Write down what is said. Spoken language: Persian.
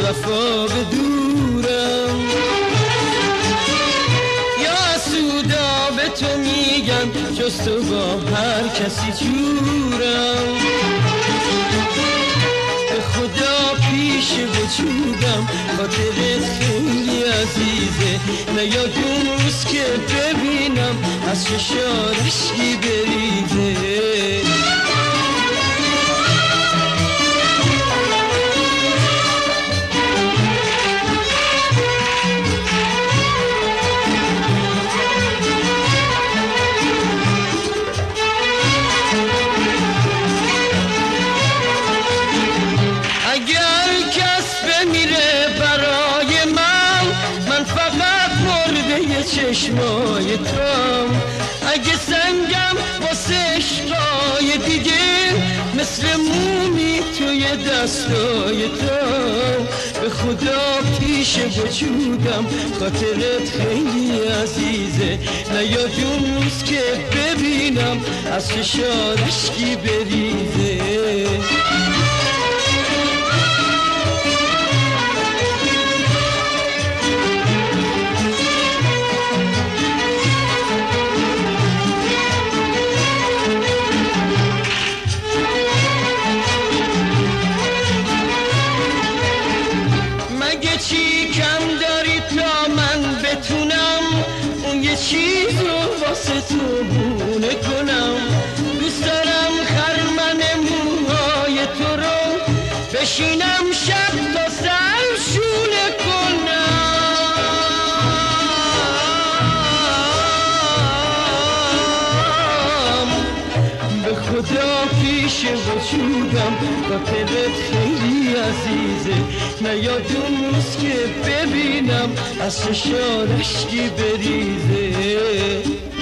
وفا به دورم، یا سودا به تو میگم جز تو با هر کسی جورم. به خدا پیش وجودم خاطرت خیلی عزیزه، نیاد اون روز که ببینم از چشات اشکی بریزه. اگر کس بمیره برای من فقط مرده چشمای توام. اگه سنگم واسه عشقای دیگه مثل مومی توی دستای توام. به خدا پیش وجودم خاطرت خیلی عزیزه، نیاد اون روز که ببینم از چشات اشکی بریزه. چی کم داری تا من بتونم اون یه چیز رو واسه تو بونه کنم؟ دوست دارم خرمن موهای تو رو بشینم شب تا سر شونه کنم. به خدا پیش وجودم خاطرت خیلی عزیزه، نیاد اون روز که ببینم از چشات اشکی بریزه.